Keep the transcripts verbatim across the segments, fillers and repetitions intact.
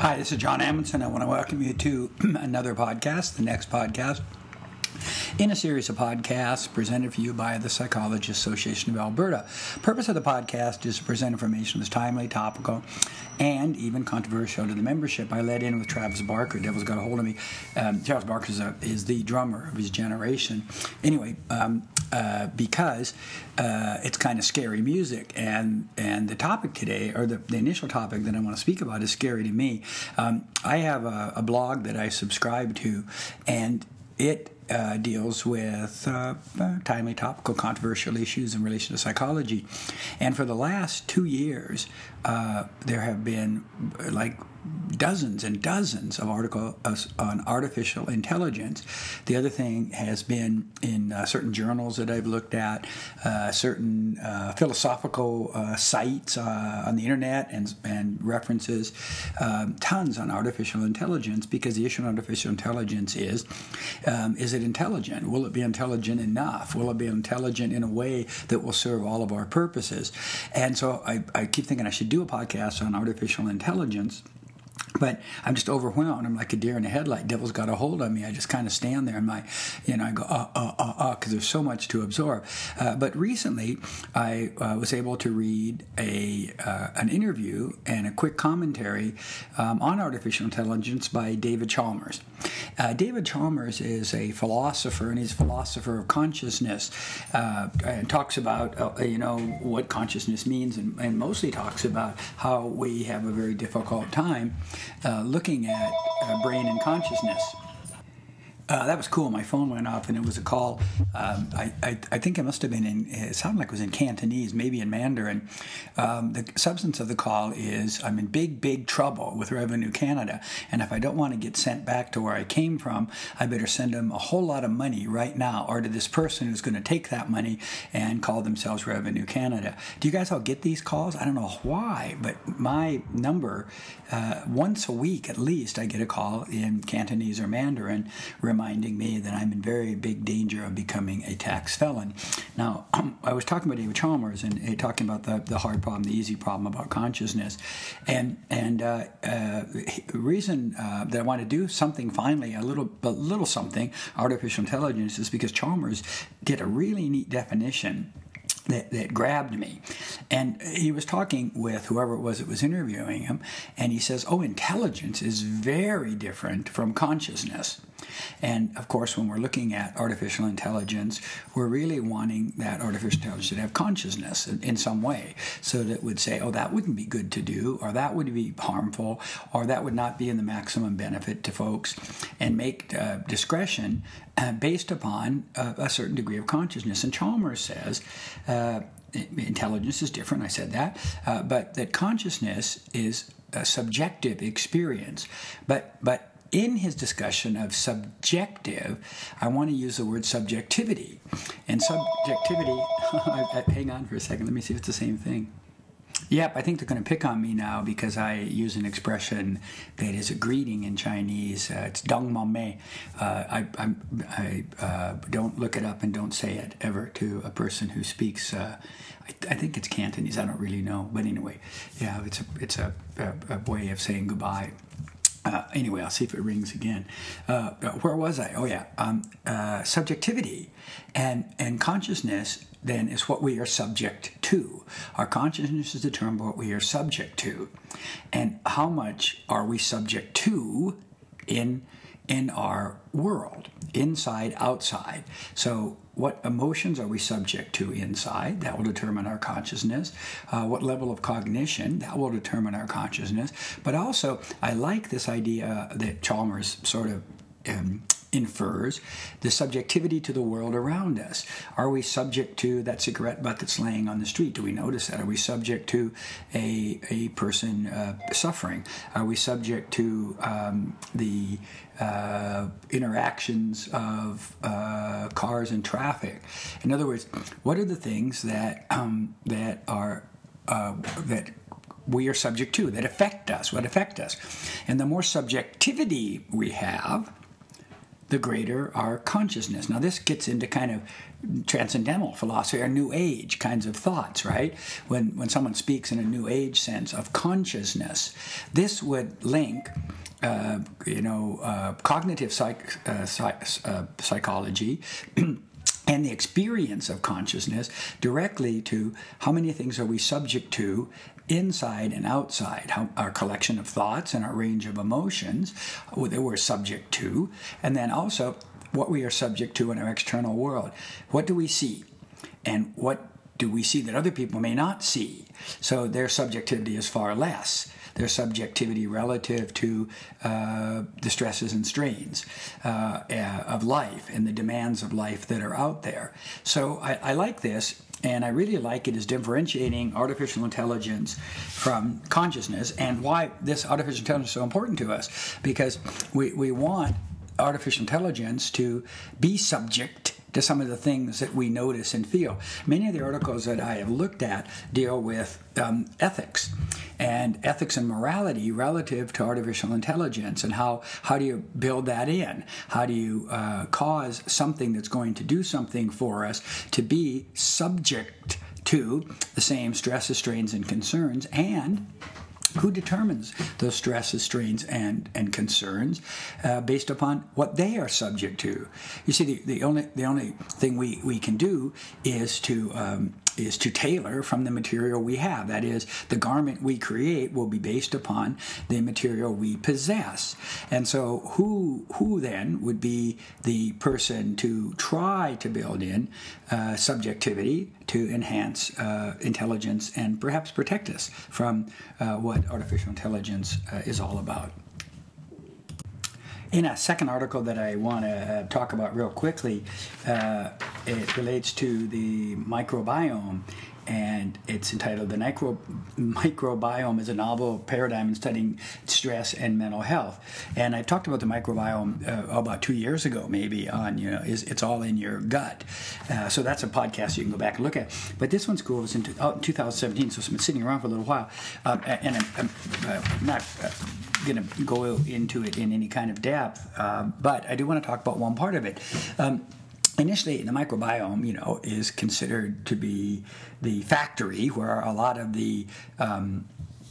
Hi, this is John Amundsen. I want to welcome you to another podcast, the next podcast, in a series of podcasts presented for you by the Psychology Association of Alberta. The purpose of the podcast is to present information that's timely, topical, and even controversial to the membership. I led in with Travis Barker. Devil's got a hold of me. Um, Travis Barker is, a, is the drummer of his generation. Anyway, um, uh, because uh, it's kind of scary music, and and the topic today, or the, the initial topic that I want to speak about, is scary to me. Um, I have a, a blog that I subscribe to, and it Uh, deals with uh, uh, timely, topical, controversial issues in relation to psychology. And for the last two years, uh, there have been uh, like dozens and dozens of articles on artificial intelligence. The other thing has been in uh, certain journals that I've looked at, uh, certain uh, philosophical uh, sites uh, on the internet and, and references, um, tons on artificial intelligence, because the issue of artificial intelligence is, um, is it intelligent? Will it be intelligent enough? Will it be intelligent in a way that will serve all of our purposes? And so I, I keep thinking I should do a podcast on artificial intelligence, but I'm just overwhelmed. I'm like a deer in the headlight. Devil's got a hold of me. I just kind of stand there and my, you know, I go, uh, uh, uh, uh, because there's so much to absorb. Uh, but recently, I uh, was able to read a uh, an interview and a quick commentary um, on artificial intelligence by David Chalmers. Uh, David Chalmers is a philosopher, and he's a philosopher of consciousness, uh, and talks about, uh, you know, what consciousness means, and, and mostly talks about how we have a very difficult time Uh, looking at uh, brain and consciousness. Uh, that was cool. My phone went off, and it was a call. Um, I, I, I think it must have been in, it sounded like it was in Cantonese, maybe in Mandarin. Um, the substance of the call is, I'm in big, big trouble with Revenue Canada, and if I don't want to get sent back to where I came from, I better send them a whole lot of money right now, or to this person who's going to take that money and call themselves Revenue Canada. Do you guys all get these calls? I don't know why, but my number, uh, once a week at least, I get a call in Cantonese or Mandarin reminding me that I'm in very big danger of becoming a tax felon. Now, I was talking about David Chalmers and uh, talking about the, the hard problem, the easy problem about consciousness. And and uh, uh, the reason uh, that I want to do something finally, a little, a little something, artificial intelligence, is because Chalmers did a really neat definition That, that grabbed me. And he was talking with whoever it was that was interviewing him, and he says, oh, intelligence is very different from consciousness. And, of course, when we're looking at artificial intelligence, we're really wanting that artificial intelligence to have consciousness in, in some way, so that it would say, oh, that wouldn't be good to do, or that would be harmful, or that would not be in the maximum benefit to folks, and make uh, discretion uh, based upon uh, a certain degree of consciousness. And Chalmers says, uh, intelligence is different, I said that, uh, but that consciousness is a subjective experience. But, but in his discussion of subjective, I want to use the word subjectivity. And subjectivity, hang on for a second, let me see if it's the same thing. Yep, I think they're going to pick on me now because I use an expression that is a greeting in Chinese. Uh, it's dong ma mei. Uh, I, I, I uh, don't look it up and don't say it ever to a person who speaks. Uh, I, I think it's Cantonese. I don't really know, but anyway, yeah, it's a it's a, a, a way of saying goodbye. Uh, anyway, I'll see if it rings again. Uh, where was I? Oh, yeah. Um, uh, subjectivity and and consciousness then is what we are subject to. Our consciousness is determined by what we are subject to. And how much are we subject to in in our world, inside, outside? So what emotions are we subject to inside? That will determine our consciousness. Uh, what level of cognition? That will determine our consciousness. But also, I like this idea that Chalmers sort of um, infers, the subjectivity to the world around us. Are we subject to that cigarette butt that's laying on the street? Do we notice that? Are we subject to a a person uh, suffering? Are we subject to um, the uh, interactions of uh, cars and traffic? In other words, what are the things that um, that are uh, that we are subject to, that affect us, what affect us? And the more subjectivity we have, the greater our consciousness. Now, this gets into kind of transcendental philosophy or New Age kinds of thoughts, right? When when someone speaks in a New Age sense of consciousness, this would link, uh, you know, uh, cognitive psych, uh, psych, uh, psychology and the experience of consciousness directly to how many things are we subject to inside and outside, how our collection of thoughts and our range of emotions that we're subject to, and then also what we are subject to in our external world. What do we see? And what do we see that other people may not see? So their subjectivity is far less. Their subjectivity relative to uh, the stresses and strains uh, uh, of life and the demands of life that are out there. So I, I like this, and I really like it as differentiating artificial intelligence from consciousness, and why this artificial intelligence is so important to us, because we, we want artificial intelligence to be subject to some of the things that we notice and feel. Many of the articles that I have looked at deal with um, ethics and ethics and morality relative to artificial intelligence, and how, how do you build that in? How do you uh, cause something that's going to do something for us to be subject to the same stresses, strains, and concerns, and who determines those stresses, strains, and, and concerns uh, based upon what they are subject to? You see, the, the only the only thing we, we can do is to um, is to tailor from the material we have. That is, the garment we create will be based upon the material we possess. And so who who then would be the person to try to build in uh, subjectivity to enhance uh, intelligence and perhaps protect us from uh, what artificial intelligence uh, is all about? In a second article that I want to uh, talk about real quickly, uh, it relates to the microbiome, and it's entitled "The Micro- Microbiome is a Novel Paradigm in Studying Stress and Mental Health." And I talked about the microbiome uh, about two years ago, maybe, on, you know, is it's all in your gut. Uh, so that's a podcast you can go back and look at. But this one's cool. It was in, out in two thousand seventeen, so it's been sitting around for a little while. Um, and I'm, I'm uh, not uh, going to go into it in any kind of depth, uh, but I do want to talk about one part of it. Um, Initially, the microbiome, you know, is considered to be the factory where a lot of the um,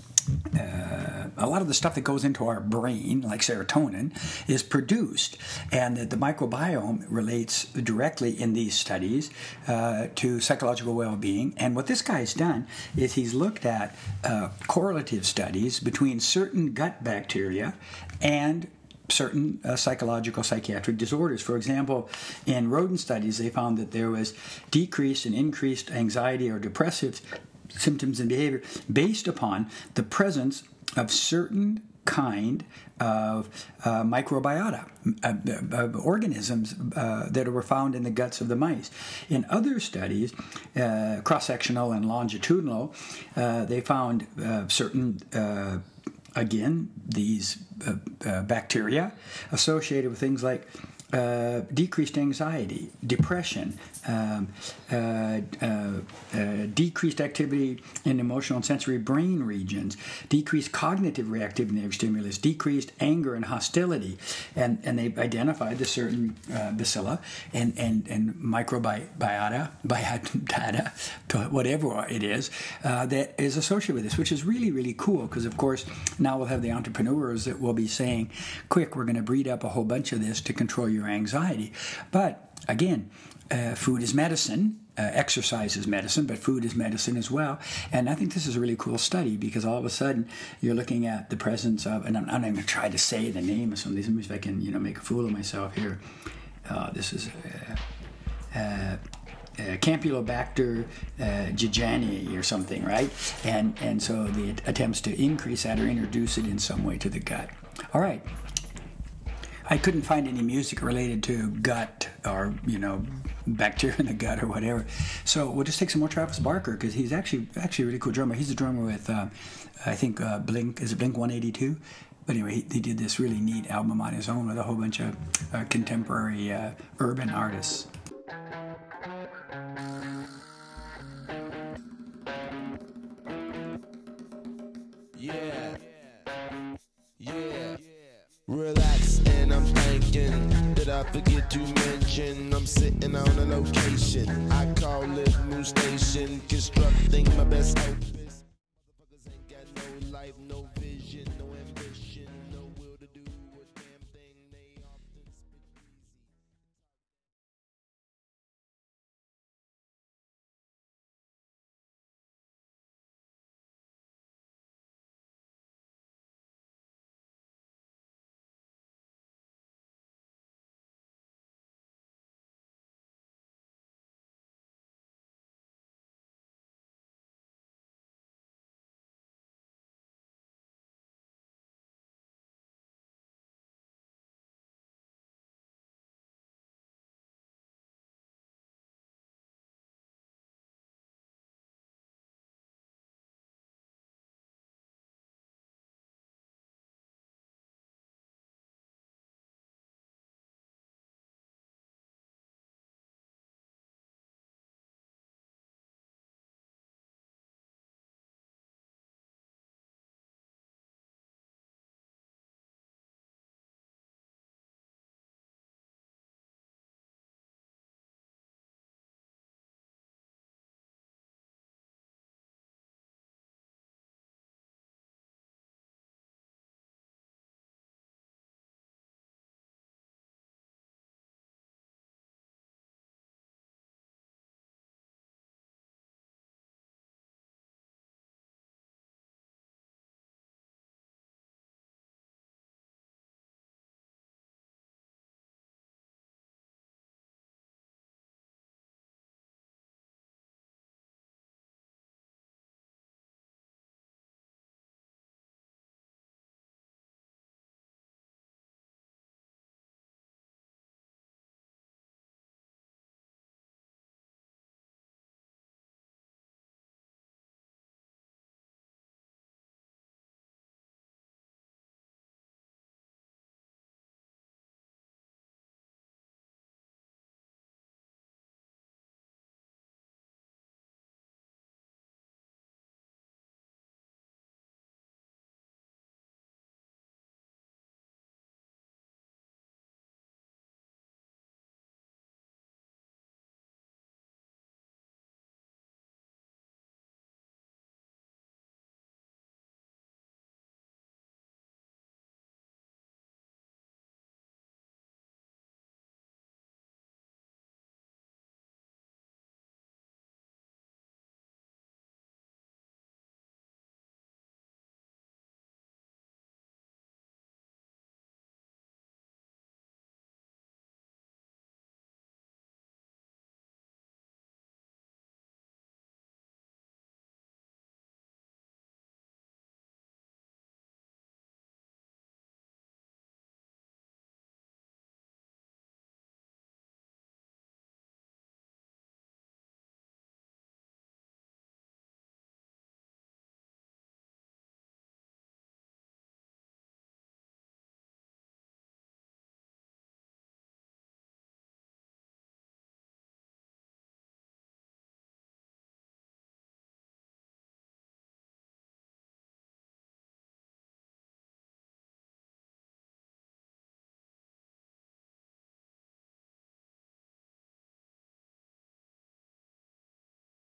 uh, a lot of the stuff that goes into our brain, like serotonin, is produced, and that the microbiome relates directly in these studies uh, to psychological well-being. And what this guy's done is he's looked at uh, correlative studies between certain gut bacteria and certain uh, psychological psychiatric disorders. For example, in rodent studies, they found that there was decreased and increased anxiety or depressive symptoms and behavior based upon the presence of certain kind of uh, microbiota, uh, uh, organisms uh, that were found in the guts of the mice. In other studies, uh, cross-sectional and longitudinal, uh, they found uh, certain uh, Again, these uh, uh, bacteria associated with things like uh, decreased anxiety, depression, um, uh, uh, uh, decreased activity in emotional and sensory brain regions, decreased cognitive reactivity of stimulus, decreased anger and hostility, and and they identified the certain uh, bacilla and and and microbiota, biota, whatever it is, uh, that is associated with this, which is really really cool, because of course now we'll have the entrepreneurs that will be saying, "Quick, we're going to breed up a whole bunch of this to control your anxiety." But again, uh, food is medicine, uh, exercise is medicine, but food is medicine as well. And I think this is a really cool study, because all of a sudden you're looking at the presence of, and I'm, I'm not even going to try to say the name of some of these, let me see if I can, you know, make a fool of myself here. Uh, this is uh, uh, Uh, Campylobacter uh, jejani or something, right? And and so the attempts to increase that or introduce it in some way to the gut. All right. I couldn't find any music related to gut or, you know, bacteria in the gut or whatever. So we'll just take some more Travis Barker, because he's actually actually a really cool drummer. He's a drummer with, uh, I think, uh, Blink, is it Blink one eighty-two? But anyway, he, he did this really neat album on his own with a whole bunch of uh, contemporary uh, urban artists. Yeah, yeah. Relax, and I'm thinking that I forget to mention I'm sitting on a location. I call it New Station, constructing my best hope.